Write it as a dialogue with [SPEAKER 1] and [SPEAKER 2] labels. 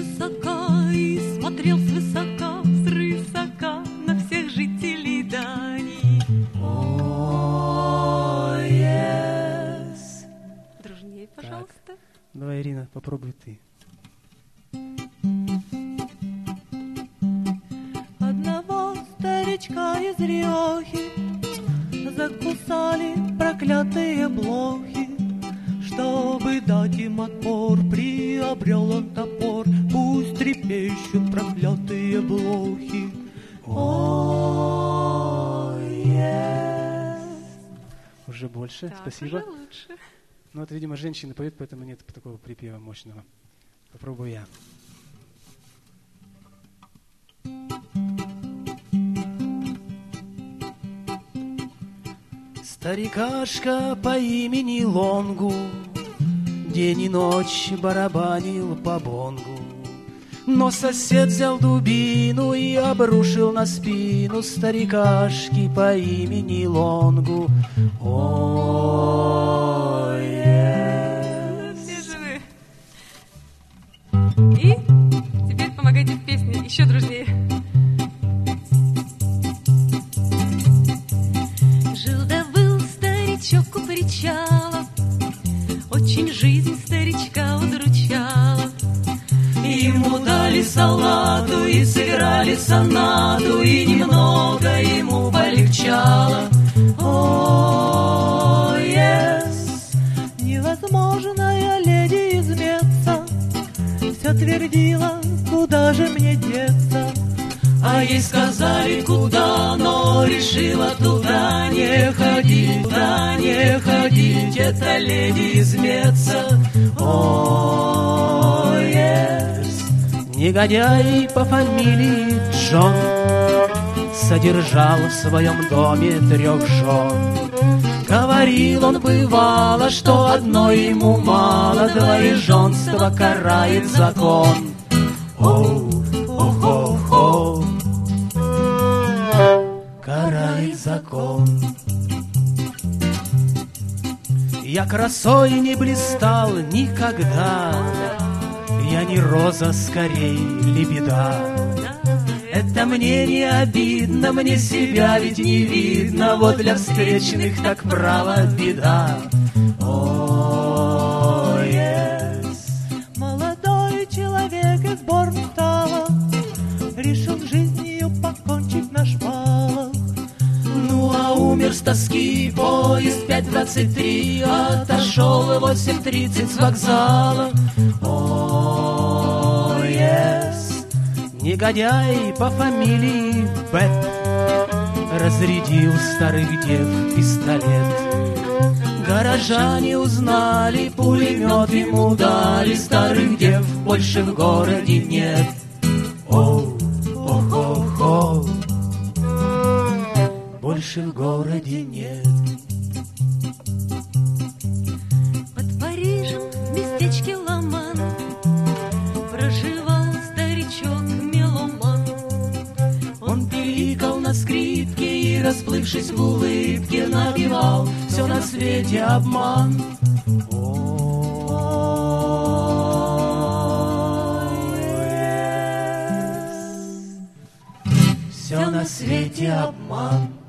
[SPEAKER 1] высока и смотрел свысока, свысока на всех жителей Дании.
[SPEAKER 2] Oh, yes.
[SPEAKER 1] Дружнее, пожалуйста.
[SPEAKER 3] Так. Давай, Ирина, попробуй ты.
[SPEAKER 2] Одного старичка из Риохи закусали проклятые блохи. Чтобы дать им отпор, приобрел он топор. Пусть трепещут проклятые блохи. Oh, yes.
[SPEAKER 3] Уже больше,
[SPEAKER 1] Так,
[SPEAKER 3] спасибо.
[SPEAKER 1] уже лучше.
[SPEAKER 3] Ну вот, видимо, женщины поют, поэтому нет такого припева мощного. Попробую я. Старикашка по имени Лонгу день и ночь барабанил по бонгу. Но сосед взял дубину и обрушил на спину старикашки по имени Лонгу. О,
[SPEAKER 1] Все живы. И теперь помогайте в песне еще дружнее. Жил да был старичок у причала, очень жизнь старичка удручала. Ему дали салату и сыграли сонату, и немного ему полегчало. О, yes.
[SPEAKER 2] Невозможная леди из Меца все твердила, куда же мне деться.
[SPEAKER 1] А ей сказали, куда, но решила туда не ходить, туда не ходить. Это леди из Меца. О, yes.
[SPEAKER 3] негодяй по фамилии Джон содержал в своем доме 3 жен. Говорил он бывало, что одной ему мало, двоеженство карает закон. О-хо-хо, карает закон. Я красой не блистал никогда, я не роза, скорей лебеда. Это мне не обидно, мне себя ведь не видно, вот для встречных так право беда. О, yes.
[SPEAKER 2] Молодой человек из Борнстала решил жизнью покончить на шпалах.
[SPEAKER 1] Ну а умер с тоски поезд 5:23, отошел 8:30 с вокзала. О, yes.
[SPEAKER 3] Негодяй по фамилии Бет разрядил старых дев пистолет. Горожане узнали, пулемет ему дали, старых дев больше в городе нет. О-хо-хо, больше в городе нет.
[SPEAKER 1] Под Парижем в местечке Ламан проживал старичок меломан.
[SPEAKER 3] Он пиликал на скрипке и, расплывшись в улыбке, напевал: все на свете обман. Все на свете обман.